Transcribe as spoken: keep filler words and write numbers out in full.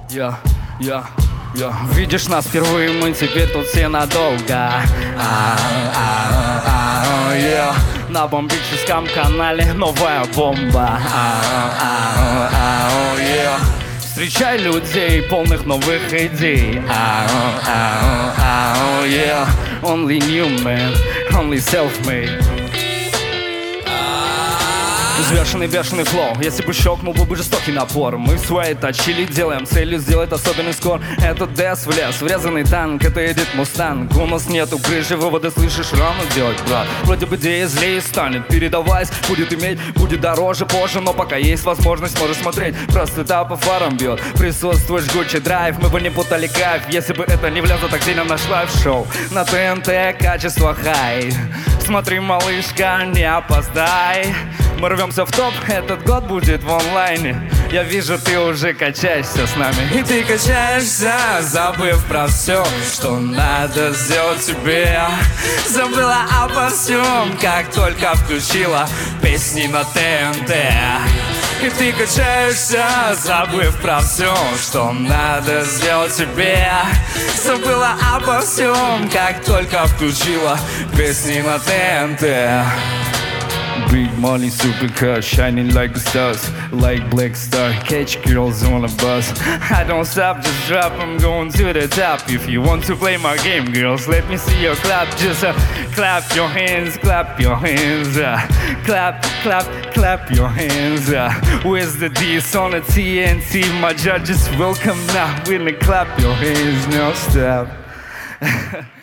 Я, я, я. Видишь нас впервые, мы теперь тут все надолго. А, а, а, yeah. На бомбическом канале новая бомба. А, а, а, yeah. Встречай людей, полных новых идей. А, а, а, yeah. Only new man, only self-made. Взвешенный, бешеный флоу. Если бы щелкнул, был бы жестокий напор. Мы в своей точили делаем целью сделать особенный скор. Это дэс в лес, врезанный танк. Это едет мустанг. У нас нету крыши, выводы слышишь, рано делать, брат. Вроде бы идея злее станет. Передавайся, будет иметь, будет дороже позже. Но пока есть возможность, можешь смотреть. Простота по фарам бьет. Присутствуешь, жгучий драйв. Мы бы не путали кайф, если бы это не влезло так сильно в наш лайв-шоу. На ТНТ качество хай. Смотри, малышка, не опоздай. Мы рвемся в топ, этот год будет в онлайне. Я вижу, ты уже качаешься с нами. И ты качаешься, забыв про все, что надо сделать тебе. Забыла обо всем, как только включила песни на ТНТ. И ты качаешься, забыв про все, что надо сделать тебе. Забыла обо всем, как только включила песни на ТНТ. Big money, supercar, shining like the stars, like black star, catch girls on a bus. I don't stop, just drop, I'm going to the top. If you want to play my game, girls, let me see your clap. Just uh, clap your hands, clap your hands, uh, clap, clap, clap your hands. Uh, where's the D's on the T N T? My judges welcome now. When they clap your hands, no stop.